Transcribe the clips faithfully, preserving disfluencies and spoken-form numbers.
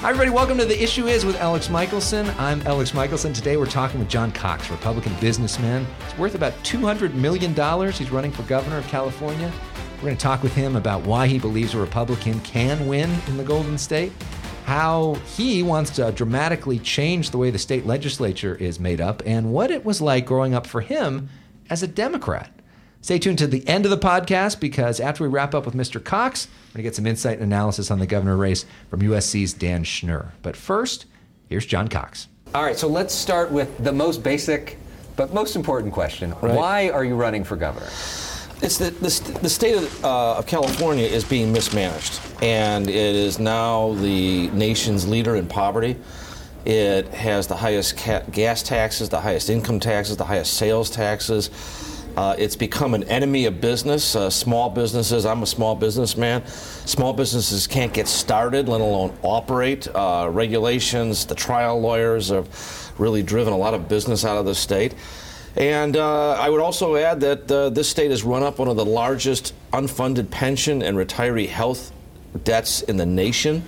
Hi, everybody. Welcome to The Issue Is with Alex Michelson. I'm Alex Michelson. Today we're talking with John Cox, Republican businessman. He's worth about two hundred million dollars. He's running for governor of California. We're going to talk with him about why he believes a Republican can win in the Golden State, how he wants to dramatically change the way the state legislature is made up, and what it was like growing up for him as a Democrat. Stay tuned to the end of the podcast, because after we wrap up with Mister Cox, we're going to get some insight and analysis on the governor race from U S C's Dan Schnur. But first, here's John Cox. All right, so let's start with the most basic but most important question. Right. Why are you running for governor? It's the, the, the state of, uh, of California is being mismanaged, and it is now the nation's leader in poverty. It has the highest ca- gas taxes, the highest income taxes, the highest sales taxes. Uh, it's become an enemy of business, uh, small businesses. I'm a small businessman. Small businesses can't get started, let alone operate. Uh, regulations, the trial lawyers have really driven a lot of business out of the state. And uh, I would also add that uh, this state has run up one of the largest unfunded pension and retiree health debts in the nation.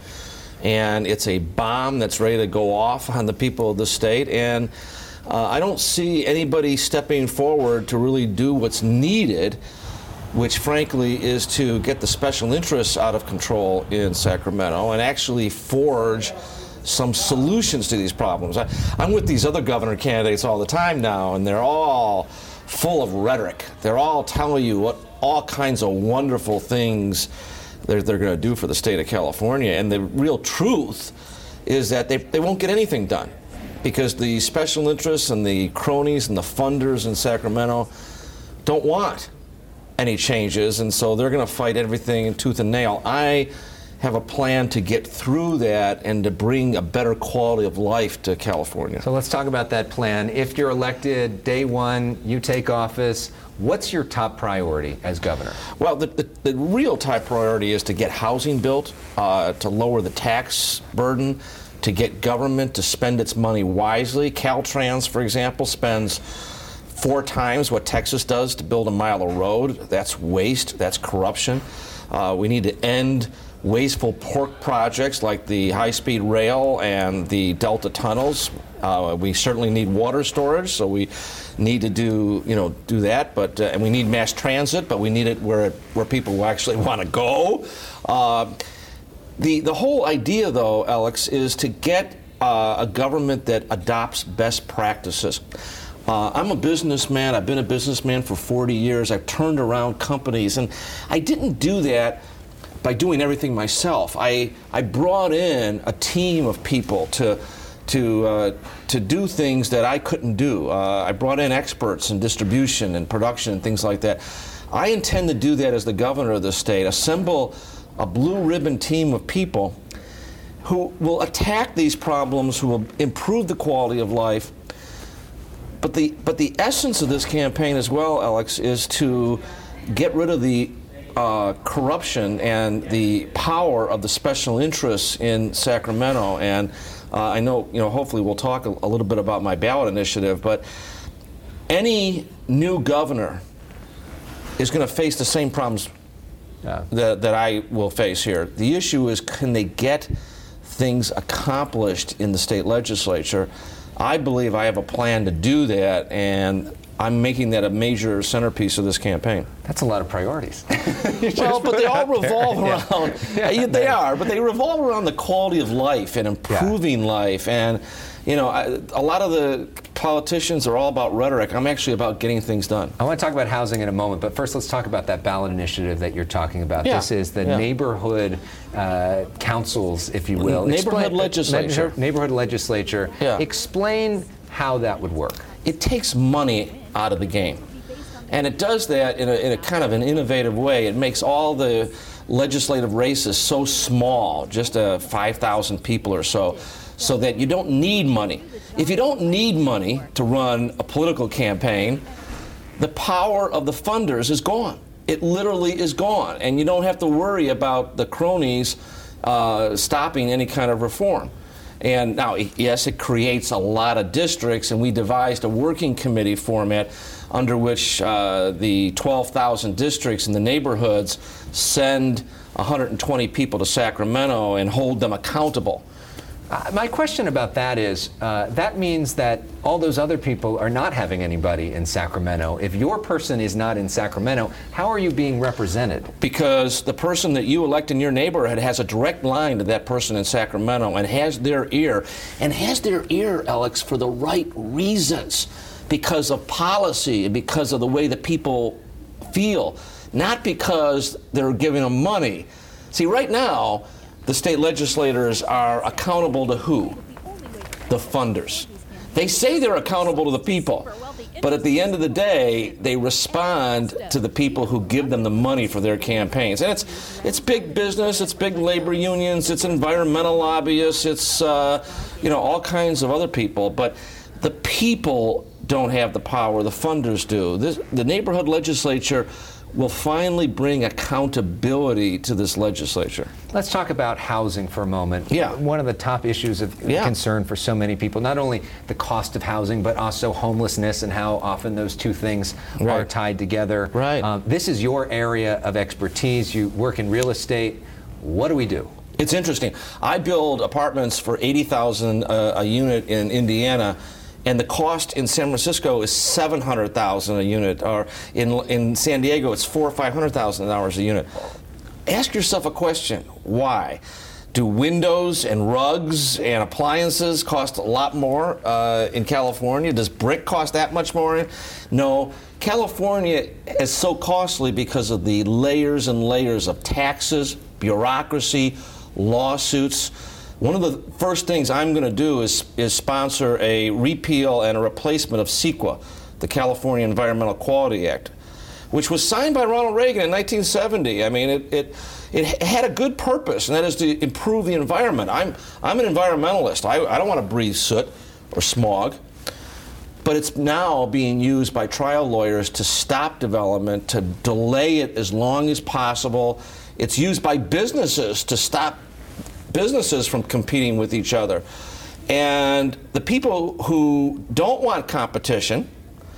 And it's a bomb that's ready to go off on the people of the state. And Uh, I don't see anybody stepping forward to really do what's needed, which frankly is to get the special interests out of control in Sacramento and actually forge some solutions to these problems. I, I'm with these other governor candidates all the time now, and they're all full of rhetoric. They're all telling you what all kinds of wonderful things they're, they're going to do for the state of California. And the real truth is that they, they won't get anything done, because the special interests and the cronies and the funders in Sacramento don't want any changes, and so they're going to fight everything in tooth and nail. I have a plan to get through that and to bring a better quality of life to California. So let's talk about that plan. If you're elected day one, you take office, what's your top priority as governor? Well, the, the, the real top priority is to get housing built, uh, to lower the tax burden, to get government to spend its money wisely. Caltrans, for example, spends four times what Texas does to build a mile of road. That's waste. That's corruption. Uh, we need to end wasteful pork projects like the high-speed rail and the Delta tunnels. Uh, we certainly need water storage, so we need to do, you know, do that. But uh, and we need mass transit, but we need it where where people actually want to go. Uh, The the whole idea, though, Alex, is to get uh, a government that adopts best practices. Uh, I'm a businessman. I've been a businessman for forty years. I've turned around companies, and I didn't do that by doing everything myself. I I brought in a team of people to to uh, to do things that I couldn't do. Uh, I brought in experts in distribution and production and things like that. I intend to do that as the governor of the state. Assemble a blue ribbon team of people who will attack these problems, who will improve the quality of life. But the but the essence of this campaign as well, Alex, is to get rid of the uh, corruption and the power of the special interests in Sacramento. And uh, I know, you know, hopefully we'll talk a, a little bit about my ballot initiative, but any new governor is going to face the same problems Yeah. That, that I will face here. The issue is, can they get things accomplished in the state legislature? I believe I have a plan to do that, and I'm making that a major centerpiece of this campaign. That's a lot of priorities. Well, but they all revolve there. around, Yeah. yeah, they are, but they revolve around the quality of life and improving yeah. life. And, you know, I, a lot of the politicians are all about rhetoric. I'm actually about getting things done. I want to talk about housing in a moment, but first let's talk about that ballot initiative that you're talking about. Yeah. This is the yeah. neighborhood uh, councils, if you will. Neighborhood Explain, legislature. Uh, neighborhood legislature. Yeah. Explain how that would work. It takes money out of the game. And it does that in a, in a kind of an innovative way. It makes all the legislative races so small, just uh, five thousand people or so, so that you don't need money. If you don't need money to run a political campaign, the power of the funders is gone. It literally is gone. And you don't have to worry about the cronies uh, stopping any kind of reform. And now, yes, it creates a lot of districts, and we devised a working committee format under which uh, the twelve thousand districts in the neighborhoods send one hundred twenty people to Sacramento and hold them accountable Uh, my question about that is, uh, that means that all those other people are not having anybody in Sacramento. If your person is not in Sacramento, how are you being represented? Because the person that you elect in your neighborhood has a direct line to that person in Sacramento and has their ear, and has their ear, Alex, for the right reasons, because of policy and because of the way that people feel, not because they're giving them money. See, right now, the state legislators are accountable to who? The funders. They say they're accountable to the people, but at the end of the day, they respond to the people who give them the money for their campaigns. And it's it's big business, it's big labor unions, it's environmental lobbyists, it's uh, you know, all kinds of other people, but the people don't have the power, the funders do. This, the neighborhood legislature will finally bring accountability to this legislature. Let's talk about housing for a moment. Yeah. One of the top issues of yeah. concern for so many people, not only the cost of housing, but also homelessness and how often those two things right. are tied together. Right. Um, this is your area of expertise. You work in real estate. What do we do? It's interesting. I build apartments for eighty thousand dollars uh, a unit in Indiana, and the cost in San Francisco is seven hundred thousand dollars a unit, or in in San Diego it's four or five hundred thousand dollars a unit. Ask yourself a question: why? Do windows and rugs and appliances cost a lot more uh, in California? Does brick cost that much more? No. California is so costly because of the layers and layers of taxes, bureaucracy, lawsuits. One of the first things I'm going to do is, is sponsor a repeal and a replacement of CEQA, the California Environmental Quality Act, which was signed by Ronald Reagan in nineteen seventy. I mean, it, it, it had a good purpose, and that is to improve the environment. I'm, I'm an environmentalist. I, I don't want to breathe soot or smog. But it's now being used by trial lawyers to stop development, to delay it as long as possible. It's used by businesses to stop businesses from competing with each other. And the people who don't want competition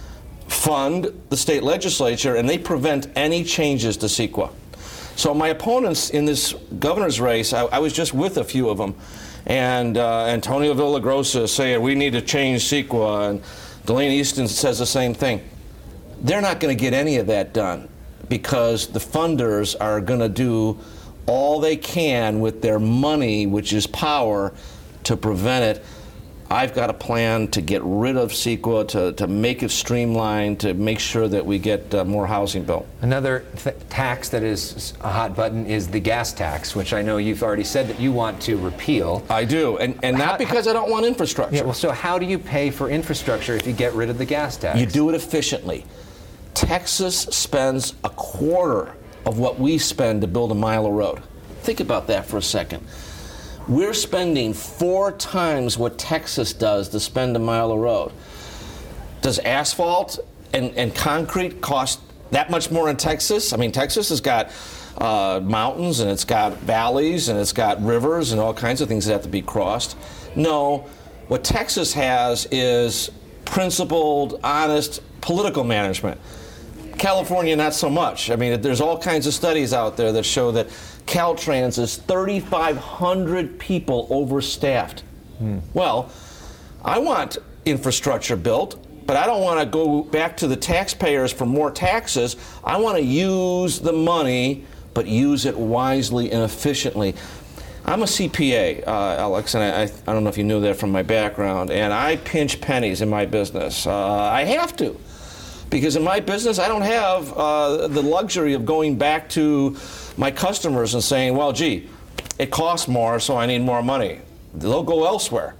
fund the state legislature, and they prevent any changes to CEQA. So my opponents in this governor's race, I, I was just with a few of them, and uh, Antonio Villagrosa saying we need to change CEQA, and Delaney Easton says the same thing. They're not going to get any of that done because the funders are going to do all they can with their money, which is power, to prevent it. I've got a plan to get rid of CEQA, to, to make it streamlined, to make sure that we get uh, more housing built. Another th- tax that is a hot button is the gas tax, which I know you've already said that you want to repeal. I do, and, and not how, because I don't want infrastructure. Yeah, well, so how do you pay for infrastructure if you get rid of the gas tax? You do it efficiently. Texas spends a quarter of what we spend to build a mile of road. Think about that for a second. We're spending four times what Texas does to spend a mile of road. Does asphalt and, and concrete cost that much more in Texas? I mean, Texas has got uh, mountains, and it's got valleys, and it's got rivers, and all kinds of things that have to be crossed. No, what Texas has is principled, honest political management. California, not so much. I mean, there's all kinds of studies out there that show that Caltrans is thirty-five hundred people overstaffed. Hmm. Well, I want infrastructure built, but I don't want to go back to the taxpayers for more taxes. I want to use the money, but use it wisely and efficiently. I'm a C P A, uh, Alex, and I, I don't know if you knew that from my background, and I pinch pennies in my business. Uh, I have to. Because in my business, I don't have uh, the luxury of going back to my customers and saying, well, gee, it costs more, so I need more money. They'll go elsewhere.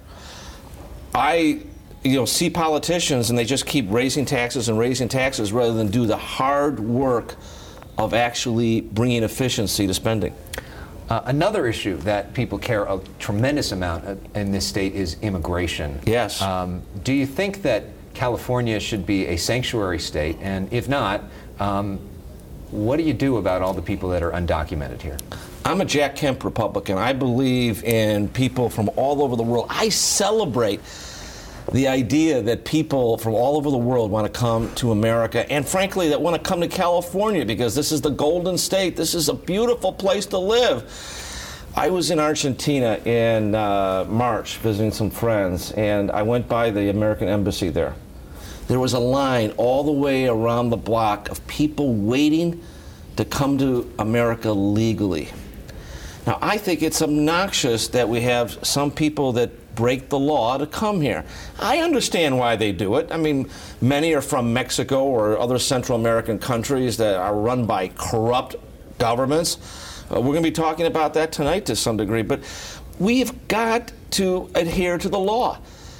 I you know, see politicians, and they just keep raising taxes and raising taxes rather than do the hard work of actually bringing efficiency to spending. Uh, another issue that people care a tremendous amount in this state is immigration. Yes. Um, do you think that California should be a sanctuary state? And if not, um, what do you do about all the people that are undocumented here? I'm a Jack Kemp Republican. I believe in people from all over the world. I celebrate the idea that people from all over the world want to come to America, and frankly, that want to come to California because this is the Golden State. This is a beautiful place to live. I was in Argentina in uh, March visiting some friends, and I went by the American embassy there. There was a line all the way around the block of people waiting to come to America legally. Now, I think it's obnoxious that we have some people that break the law to come here. I understand why they do it. I mean, many are from Mexico or other Central American countries that are run by corrupt governments. Uh, we're going to be talking about that tonight to some degree, but we've got to adhere to the law.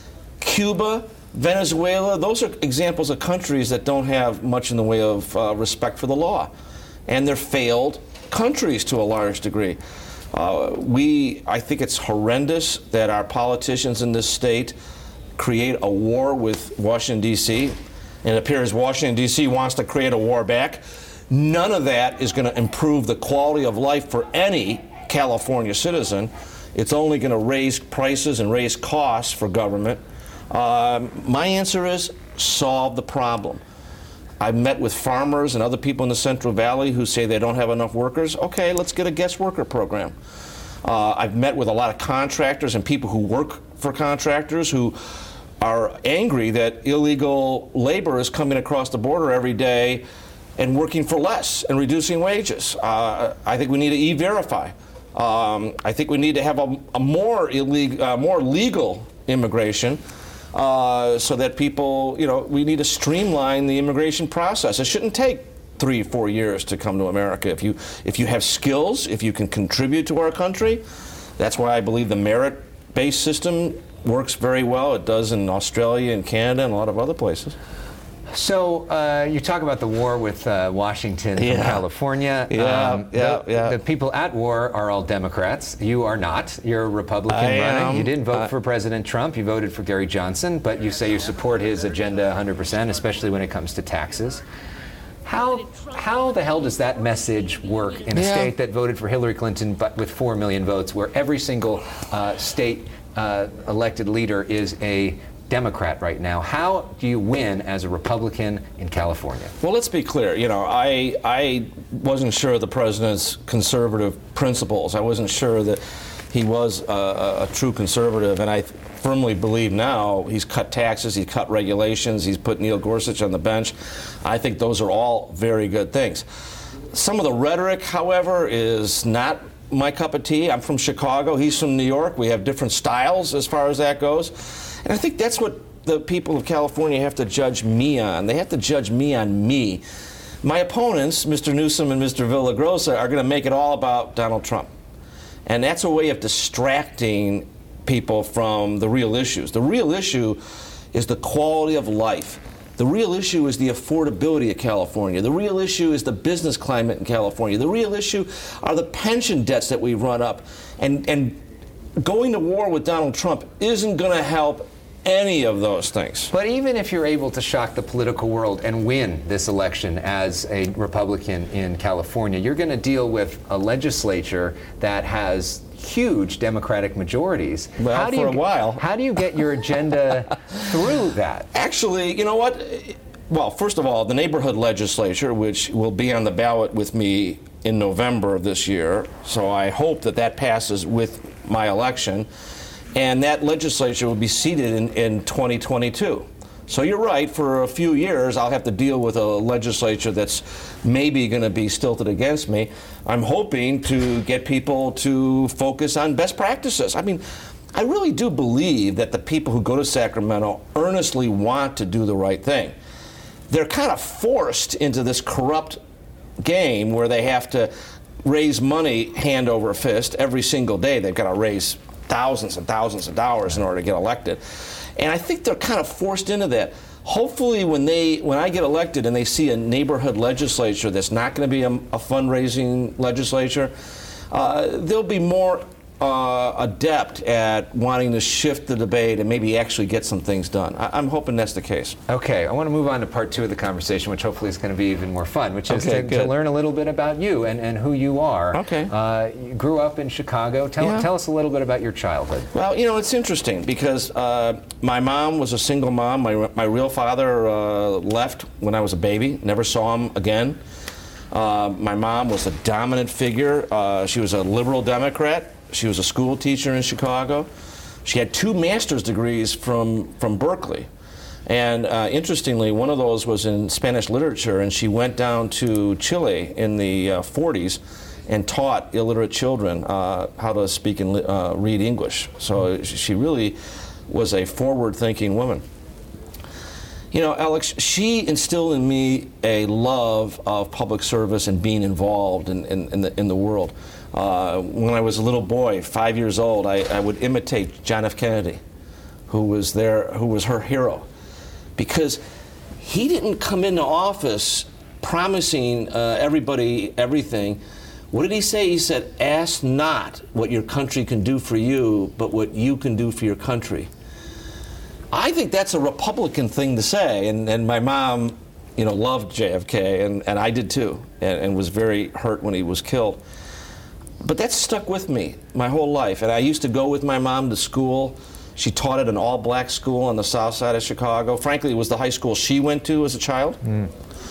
Cuba, Venezuela, those are examples of countries that don't have much in the way of uh, respect for the law. And they're failed countries to a large degree. Uh, we, I think it's horrendous that our politicians in this state create a war with Washington, D C, and it appears Washington, D C wants to create a war back. None of that is going to improve the quality of life for any California citizen. It's only going to raise prices and raise costs for government. Uh, my answer is solve the problem. I've met with farmers and other people in the Central Valley who say they don't have enough workers. Okay, let's get a guest worker program. Uh, I've met with a lot of contractors and people who work for contractors who are angry that illegal labor is coming across the border every day and working for less and reducing wages. Uh, I think we need to e-verify. Um, I think we need to have a, a more illegal, uh, more legal immigration. Uh, so that people, you know, we need to streamline the immigration process. It shouldn't take three, four years to come to America. If you, if you have skills, if you can contribute to our country, that's why I believe the merit-based system works very well. It does in Australia and Canada and a lot of other places. So uh, you talk about the war with uh, Washington from Yeah. California. Yeah, um, yeah, the, yeah. The people at war are all Democrats. You are not. You're a Republican I running. am. You didn't vote Uh, for President Trump. You voted for Gary Johnson, but you say you support his agenda one hundred percent, especially when it comes to taxes. How how the hell does that message work in a Yeah. state that voted for Hillary Clinton but with four million votes, where every single uh, state uh, elected leader is a Democrat right now? How do you win as a Republican in California? Well, let's be clear. You know, I I wasn't sure of the president's conservative principles. I wasn't sure that he was a, a, a true conservative, and I firmly believe now he's cut taxes, he's cut regulations, he's put Neil Gorsuch on the bench. I think those are all very good things. Some of the rhetoric, however, is not my cup of tea. I'm from Chicago. He's from New York. We have different styles as far as that goes. And I think that's what the people of California have to judge me on. They have to judge me on me. My opponents, Mister Newsom and Mister Villagrosa, are going to make it all about Donald Trump. And that's a way of distracting people from the real issues. The real issue is the quality of life. The real issue is the affordability of California. The real issue is the business climate in California. The real issue are the pension debts that we run up. And, and going to war with Donald Trump isn't going to help any of those things. But even if you're able to shock the political world and win this election as a Republican in California, you're going to deal with a legislature that has huge Democratic majorities. Well, how do for you, a while. How do you get your agenda through that? Actually, you know what? Well, first of all, the neighborhood legislature, which will be on the ballot with me in November of this year, so I hope that that passes with my election, and that legislature will be seated in, in twenty twenty-two. So you're right, for a few years I'll have to deal with a legislature that's maybe going to be stilted against me. I'm hoping to get people to focus on best practices. I mean, I really do believe that the people who go to Sacramento earnestly want to do the right thing. They're kind of forced into this corrupt game where they have to raise money hand over fist every single day. They've got to raise thousands and thousands of dollars in order to get elected. And I think they're kind of forced into that. Hopefully when they, when I get elected and they see a neighborhood legislature that's not going to be a, a fundraising legislature, uh, they'll be more uh, adept at wanting to shift the debate and maybe actually get some things done. I, I'm hoping that's the case. Okay, I want to move on to part two of the conversation, which hopefully is going to be even more fun, which is Okay, to, to good. learn a little bit about you and, and who you are. Okay. Uh, you grew up in Chicago. Tell, Yeah. tell us a little bit about your childhood. Well, you know, it's interesting because uh, my mom was a single mom. My, my real father uh, left when I was a baby, never saw him again. Uh, my mom was a dominant figure. Uh, she was a liberal Democrat. She was a school teacher in Chicago. She had two master's degrees from, from Berkeley. And uh, interestingly, one of those was in Spanish literature, and she went down to Chile in the uh, forties and taught illiterate children uh, how to speak and uh, read English. So she really was a forward-thinking woman. You know, Alex, she instilled in me a love of public service and being involved in, in, in, the, in the world. Uh, when I was a little boy, five years old, I, I would imitate John F. Kennedy, who was there, who was her hero, because he didn't come into office promising uh, everybody everything. What did he say? He said, "Ask not what your country can do for you, but what you can do for your country." I think that's a Republican thing to say, and, and my mom, you know, loved J F K, and, and I did too, and, and was very hurt when he was killed. But that stuck with me my whole life, and I used to go with my mom to school. She taught at an all-black school on the south side of Chicago. Frankly, it was the high school she went to as a child. Mm.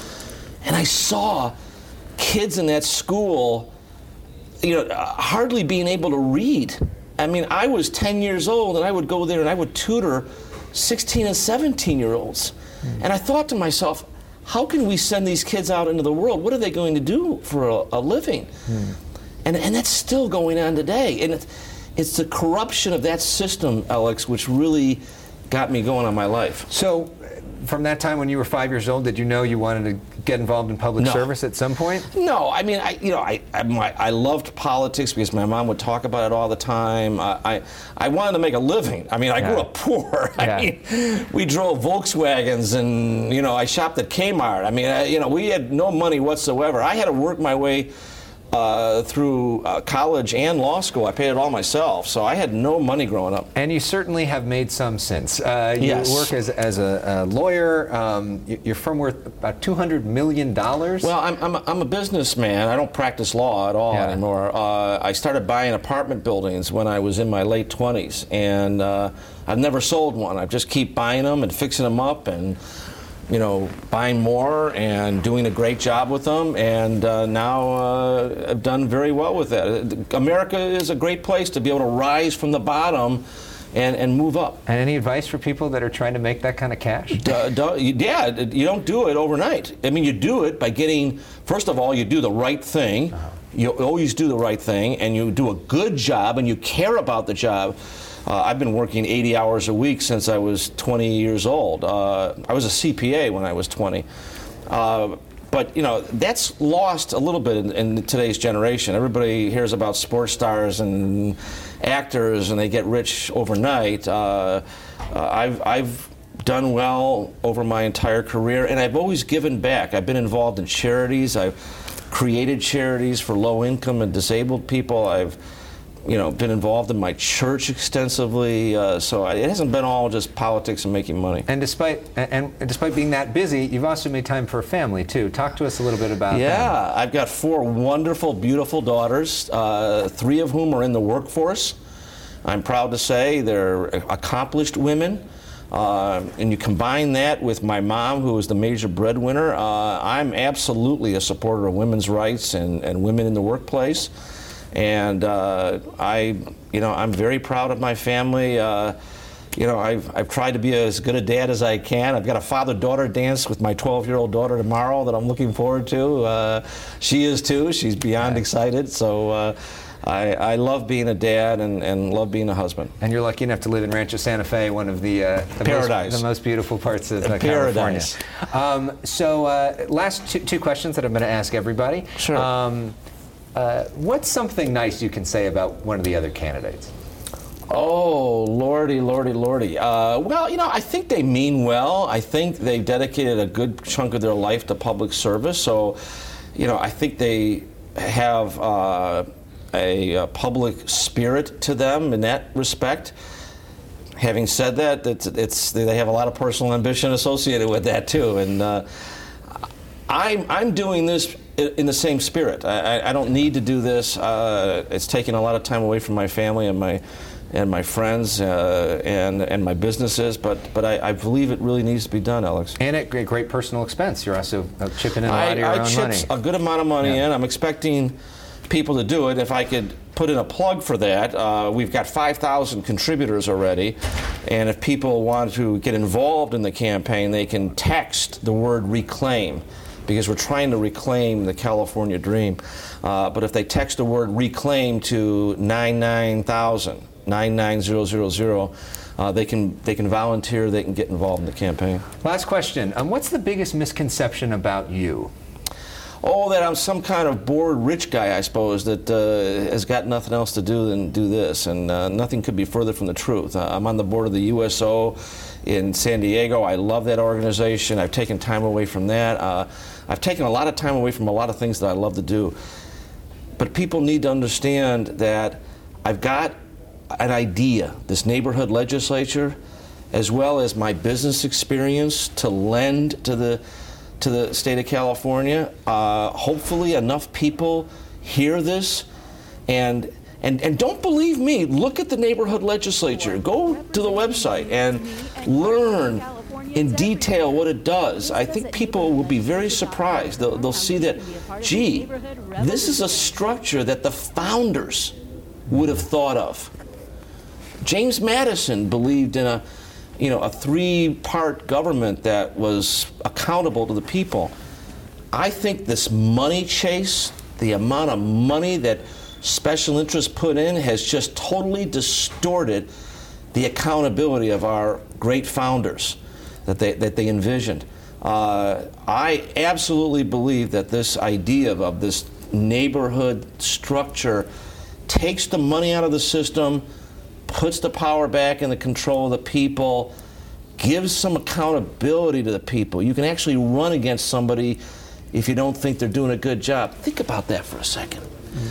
And I saw kids in that school, you know, hardly being able to read. I mean, I was ten years old, and I would go there and I would tutor sixteen and seventeen year olds. Mm. And I thought to myself, how can we send these kids out into the world? What are they going to do for a, a living? Mm. And, and that's still going on today. And it's, it's the corruption of that system, Alex, which really got me going on my life. So, from that time when you were five years old, did you know you wanted to get involved in public no. service at some point? No, I mean, I you know, I I, my, I loved politics because my mom would talk about it all the time. I I, I wanted to make a living. I mean, I yeah. grew up poor. I yeah. mean, we drove Volkswagens, and you know, I shopped at Kmart. I mean, I, you know, we had no money whatsoever. I had to work my way Uh, through uh, college and law school. I paid it all myself, so I had no money growing up. And you certainly have made some since. Uh, you yes. work as, as a, a lawyer. Um, your firm worth about two hundred million dollars? Well, I'm, I'm, a, I'm a businessman. I don't practice law at all yeah. anymore. Uh, I started buying apartment buildings when I was in my late twenties, and uh, I've never sold one. I just keep buying them and fixing them up, and you know, buying more and doing a great job with them, and uh, now uh, I've done very well with that. America is a great place to be able to rise from the bottom and, and move up. And any advice for people that are trying to make that kind of cash? D- d- yeah, you don't do it overnight. I mean, you do it by getting, first of all, you do the right thing. Uh-huh. You always do the right thing, and you do a good job, and you care about the job. Uh, I've been working eighty hours a week since I was twenty years old. Uh, I was a C P A when I was twenty. Uh, but, you know, that's lost a little bit in, in today's generation. Everybody hears about sports stars and actors, and they get rich overnight. Uh, uh, I've, I've done well over my entire career, and I've always given back. I've been involved in charities. I've created charities for low-income and disabled people. I've you know, been involved in my church extensively, uh, so it hasn't been all just politics and making money. And despite and, and despite being that busy, you've also made time for a family too. Talk to us a little bit about yeah, that. Yeah, I've got four wonderful, beautiful daughters, uh, three of whom are in the workforce. I'm proud to say they're accomplished women. Uh, and you combine that with my mom, who is the major breadwinner. Uh, I'm absolutely a supporter of women's rights and, and women in the workplace. And uh, I, you know, I'm very proud of my family. Uh, you know, I've, I've tried to be as good a dad as I can. I've got a father-daughter dance with my twelve-year-old daughter tomorrow that I'm looking forward to. Uh, she is too. She's beyond yeah. excited. So uh, I, I love being a dad and, and love being a husband. And you're lucky enough to live in Rancho Santa Fe, one of the, uh, the, Paradise. Most, the most beautiful parts of uh, Paradise. California. Um, so uh, last two, two questions that I'm going to ask everybody. Sure. Um, Uh, what's something nice you can say about one of the other candidates? Oh, lordy, lordy, lordy. Uh, well, you know, I think they mean well. I think they've dedicated a good chunk of their life to public service. So, you know, I think they have uh, a, a public spirit to them in that respect. Having said that, it's, it's they have a lot of personal ambition associated with that too. And uh, I'm I'm doing this in the same spirit. I, I don't need to do this. Uh, it's taken a lot of time away from my family and my and my friends uh, and and my businesses, but but I, I believe it really needs to be done, Alex. And at great, great personal expense. You're also chipping in a lot I, of your I own chipped money. a good amount of money yeah. in. I'm expecting people to do it. If I could put in a plug for that. Uh, we've got five thousand contributors already, and if people want to get involved in the campaign, they can text the word reclaim, because we're trying to reclaim the California dream. Uh, but if they text the word reclaim to nine nine thousand, nine nine zero zero zero, uh, they can they can volunteer, they can get involved in the campaign. Last question. Um, what's the biggest misconception about you? Oh, that I'm some kind of bored rich guy, I suppose, that uh, has got nothing else to do than do this, and uh, nothing could be further from the truth. Uh, I'm on the board of the U S O in San Diego. I love that organization. I've taken time away from that. Uh, I've taken a lot of time away from a lot of things that I love to do. But people need to understand that I've got an idea, this neighborhood legislature, as well as my business experience to lend to the to the state of California. Uh, hopefully enough people hear this, and, and and don't believe me, look at the neighborhood legislature. Go to the website and learn in detail what it does. I think people will be very surprised. They'll, they'll see that, gee, this is a structure that the founders would have thought of. James Madison believed in a you know, a three-part government that was accountable to the people. I think this money chase, the amount of money that special interests put in, has just totally distorted the accountability of our great founders that they, that they envisioned. Uh, I absolutely believe that this idea of, of this neighborhood structure takes the money out of the system, puts the power back in the control of the people, gives some accountability to the people. You can actually run against somebody if you don't think they're doing a good job. Think about that for a second.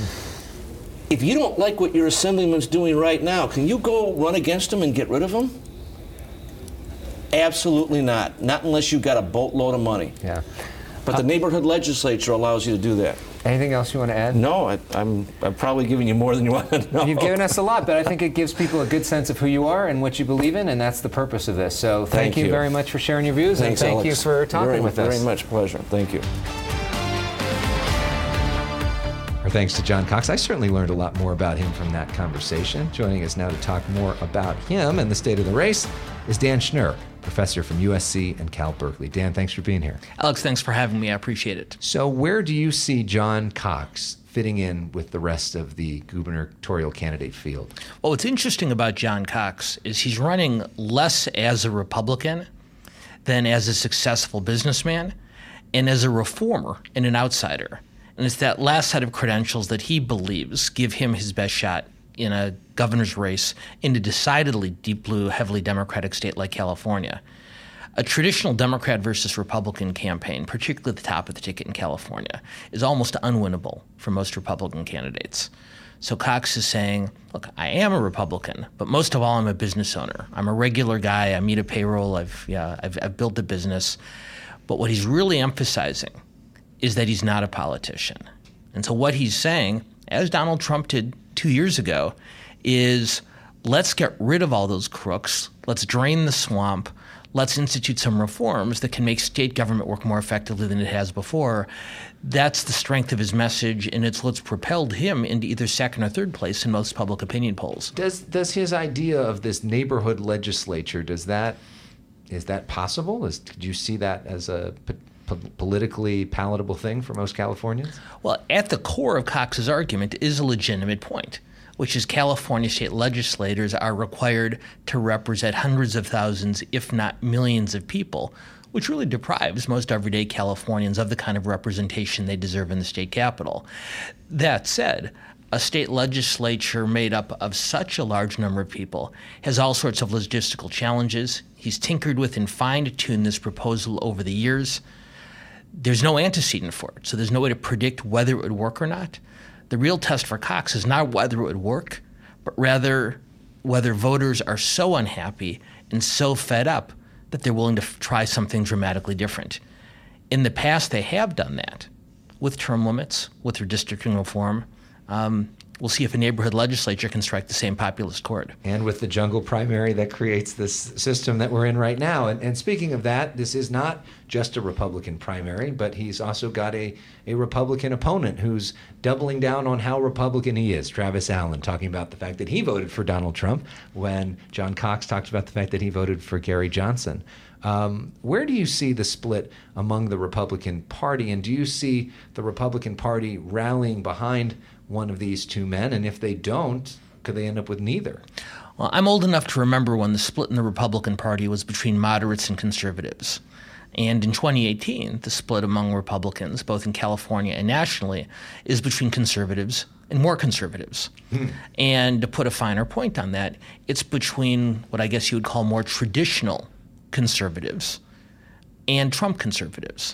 Mm. If you don't like what your assemblyman's doing right now, can you go run against him and get rid of him? Absolutely not. Not unless you've got a boatload of money. Yeah. But the neighborhood legislature allows you to do that. Anything else you want to add? No, I, I'm, I'm probably giving you more than you want to know. You've given us a lot, but I think it gives people a good sense of who you are and what you believe in, and that's the purpose of this. So thank, thank you, you very much for sharing your views, Thanks, and thank Alex. you for talking very, with us. Very much pleasure. Thank you. Our thanks to John Cox. I certainly learned a lot more about him from that conversation. Joining us now to talk more about him and the state of the race is Dan Schnur, professor from U S C and Cal Berkeley. Dan, thanks for being here. Alex, thanks for having me. I appreciate it. So where do you see John Cox fitting in with the rest of the gubernatorial candidate field? Well, what's interesting about John Cox is he's running less as a Republican than as a successful businessman and as a reformer and an outsider. And it's that last set of credentials that he believes give him his best shot in a governor's race in a decidedly deep blue, heavily Democratic state like California. A traditional Democrat versus Republican campaign, particularly at the top of the ticket in California, is almost unwinnable for most Republican candidates. So Cox is saying, look, I am a Republican, but most of all, I'm a business owner. I'm a regular guy. I meet a payroll. I've, yeah, I've, I've built a business. But what he's really emphasizing is that he's not a politician. And so what he's saying, as Donald Trump did two years ago, is let's get rid of all those crooks. Let's drain the swamp. Let's institute some reforms that can make state government work more effectively than it has before. That's the strength of his message, and it's what's propelled him into either second or third place in most public opinion polls. Does does his idea of this neighborhood legislature, does that is that possible? Is, do you see that as a p- p- politically palatable thing for most Californians? Well, at the core of Cox's argument is a legitimate point, which is California state legislators are required to represent hundreds of thousands, if not millions of people, which really deprives most everyday Californians of the kind of representation they deserve in the state capitol. That said, a state legislature made up of such a large number of people has all sorts of logistical challenges. He's tinkered with and fine-tuned this proposal over the years. There's no antecedent for it, so there's no way to predict whether it would work or not. The real test for Cox is not whether it would work, but rather whether voters are so unhappy and so fed up that they're willing to f- try something dramatically different. In the past, they have done that with term limits, with redistricting reform. Um, we'll see if a neighborhood legislature can strike the same populist chord. And with the jungle primary that creates this system that we're in right now. And, and speaking of that, this is not just a Republican primary, but he's also got a, a Republican opponent who's doubling down on how Republican he is. Travis Allen talking about the fact that he voted for Donald Trump when John Cox talks about the fact that he voted for Gary Johnson. Um, where do you see the split among the Republican Party, and do you see the Republican Party rallying behind one of these two men? And if they don't, could they end up with neither? Well, I'm old enough to remember when the split in the Republican Party was between moderates and conservatives. And in twenty eighteen, the split among Republicans, both in California and nationally, is between conservatives and more conservatives. Hmm. And to put a finer point on that, it's between what I guess you would call more traditional conservatives and Trump conservatives.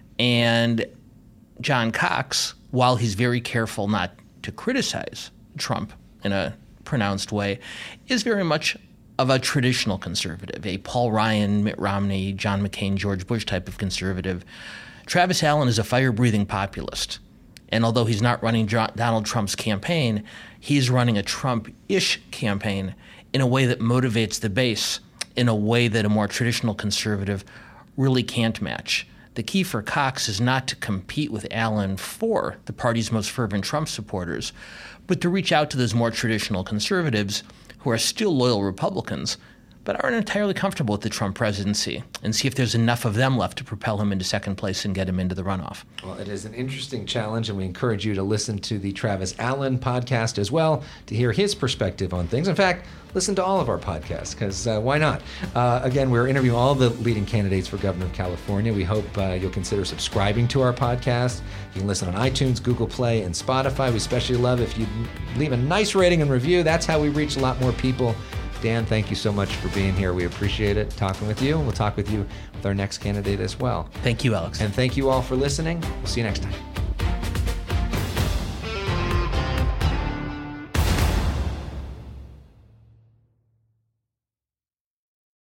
And John Cox, while he's very careful not to criticize Trump in a pronounced way, is very much of a traditional conservative, a Paul Ryan, Mitt Romney, John McCain, George Bush type of conservative. Travis Allen is a fire-breathing populist. And although he's not running Jo- Donald Trump's campaign, he's running a Trump-ish campaign in a way that motivates the base in a way that a more traditional conservative really can't match. The key for Cox is not to compete with Allen for the party's most fervent Trump supporters, but to reach out to those more traditional conservatives who are still loyal Republicans, but aren't entirely comfortable with the Trump presidency, and see if there's enough of them left to propel him into second place and get him into the runoff. Well, it is an interesting challenge, and we encourage you to listen to the Travis Allen podcast as well to hear his perspective on things. In fact, listen to all of our podcasts, because uh, why not? Uh, again, we're interviewing all the leading candidates for governor of California. We hope uh, you'll consider subscribing to our podcast. You can listen on iTunes, Google Play, and Spotify. We especially love if you leave a nice rating and review. That's how we reach a lot more people. Dan, thank you so much for being here. We appreciate it, talking with you. We'll talk with you with our next candidate as well. Thank you, Alex. And thank you all for listening. We'll see you next time.